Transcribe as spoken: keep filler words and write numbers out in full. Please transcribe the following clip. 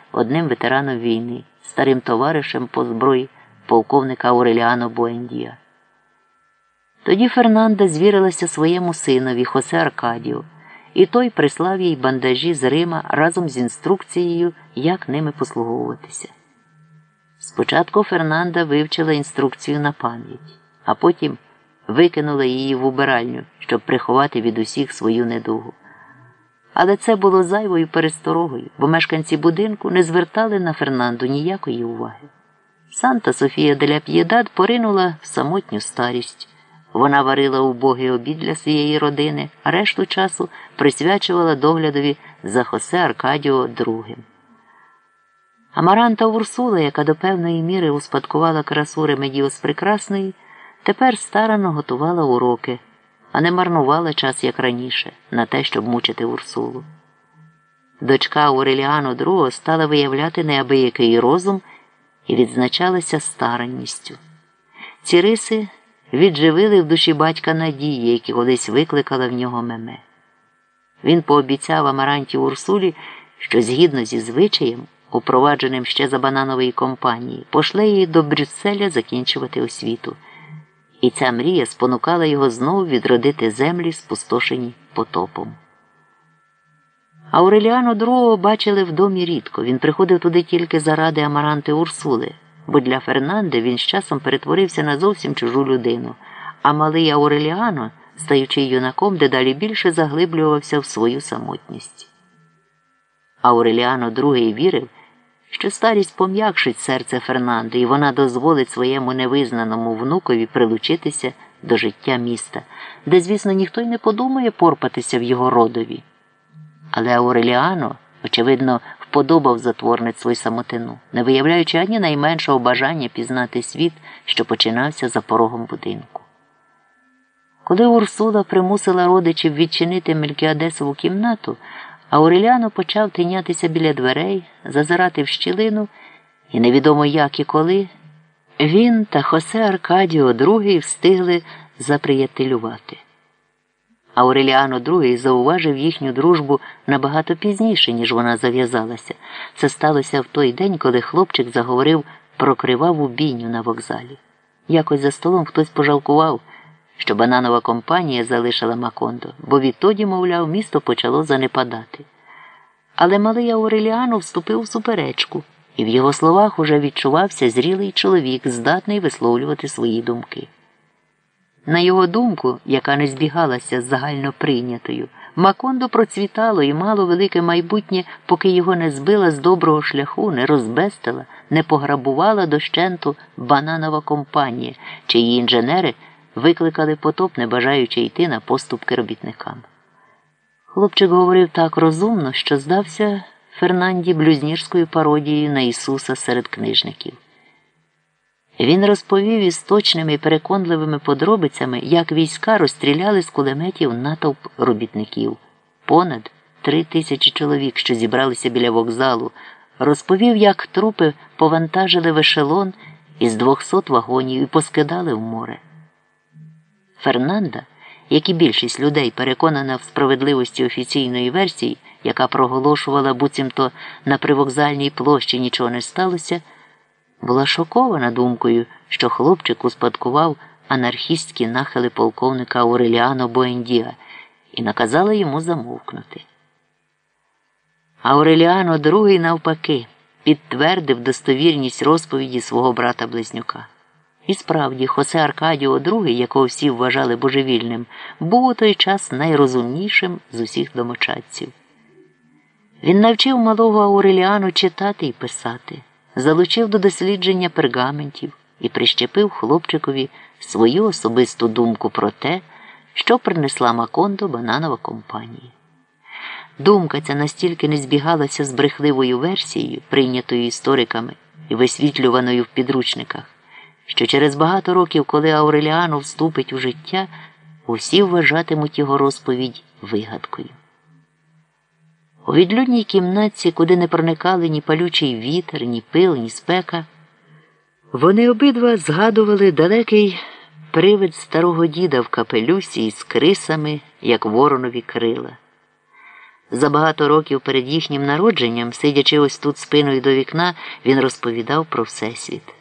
одним ветераном війни, старим товаришем по зброї полковника Ауреліано Буендія. Тоді Фернанда звірилася своєму синові Хосе Аркадіо, і той прислав їй бандажі з Рима разом з інструкцією, як ними послуговуватися. Спочатку Фернанда вивчила інструкцію на пам'ять, а потім викинула її в убиральню, щоб приховати від усіх свою недугу. Але це було зайвою пересторогою, бо мешканці будинку не звертали на Фернанду ніякої уваги. Санта Софія де ля П'єдад поринула в самотню старість. Вона варила убогий обід для своєї родини, а решту часу присвячувала доглядові за Хосе Аркадіо другим. Амаранта Урсула, яка до певної міри успадкувала красу Ремедіос Прекрасної, тепер старанно готувала уроки, а не марнувала час, як раніше, на те, щоб мучити Урсулу. Дочка Ауреліано другого стала виявляти неабиякий розум і відзначалася старанністю. Ці риси відживили в душі батька надії, які колись викликала в нього Меме. Він пообіцяв Амаранті Урсулі, що згідно зі звичаєм, упровадженим ще за бананової компанії, пошле її до Брюсселя закінчувати освіту. І ця мрія спонукала його знову відродити землі, спустошені потопом. Ауреліано другого бачили в домі рідко, він приходив туди тільки заради Амаранти Урсули, бо для Фернанди він з часом перетворився на зовсім чужу людину, а малий Ауреліано, стаючи юнаком, дедалі більше заглиблювався в свою самотність. Ауреліано другий вірив, що старість пом'якшить серце Фернанди, і вона дозволить своєму невизнаному внукові прилучитися до життя міста, де, звісно, ніхто й не подумає порпатися в його родові. Але Ауреліано, очевидно, вподобав затворництво й самотину, не виявляючи ані найменшого бажання пізнати світ, що починався за порогом будинку. Коли Урсула примусила родичів відчинити Мелькіадесову кімнату, Ауреліано почав тинятися біля дверей, зазирати в щілину, і невідомо як і коли, він та Хосе Аркадіо другий встигли заприятелювати. Ауреліано другий зауважив їхню дружбу набагато пізніше, ніж вона зав'язалася. Це сталося в той день, коли хлопчик заговорив про криваву бійню на вокзалі. Якось за столом хтось пожалкував, що бананова компанія залишила Макондо, бо відтоді, мовляв, місто почало занепадати. Але малий Ауреліано вступив у суперечку, і в його словах уже відчувався зрілий чоловік, здатний висловлювати свої думки. На його думку, яка не збігалася з загально прийнятою, Макондо процвітало і мало велике майбутнє, поки його не збила з доброго шляху, не розбестила, не пограбувала дощенту бананова компанія, чиї інженери викликали потоп, не бажаючи йти на поступки робітникам. Хлопчик говорив так розумно, що здався Фернанді блюзнірською пародією на Ісуса серед книжників. Він розповів із точними і переконливими подробицями, як війська розстріляли з кулеметів натовп робітників. Понад три тисячі чоловік, що зібралися біля вокзалу, розповів, як трупи повантажили в ешелон із двохсот вагонів і поскидали в море. Фернанда, як і більшість людей, переконана в справедливості офіційної версії, яка проголошувала, буцімто на привокзальній площі нічого не сталося, була шокована думкою, що хлопчик успадкував анархістські нахили полковника Ауреліано Буендія і наказала йому замовкнути. Ауреліано другий, навпаки, підтвердив достовірність розповіді свого брата-близнюка. І справді, Хосе Аркадіо другий, якого всі вважали божевільним, був у той час найрозумнішим з усіх домочадців. Він навчив малого Ауреліано читати і писати, залучив до дослідження пергаментів і прищепив хлопчикові свою особисту думку про те, що принесла Макондо бананова компанія. Думка ця настільки не збігалася з брехливою версією, прийнятою істориками і висвітлюваною в підручниках, що через багато років, коли Ауреліано вступить у життя, усі вважатимуть його розповідь вигадкою. У відлюдній кімнатці, куди не проникали ні палючий вітер, ні пил, ні спека, вони обидва згадували далекий привид старого діда в капелюсі із крисами, як воронові крила. За багато років перед їхнім народженням, сидячи ось тут спиною до вікна, він розповідав про Всесвіт.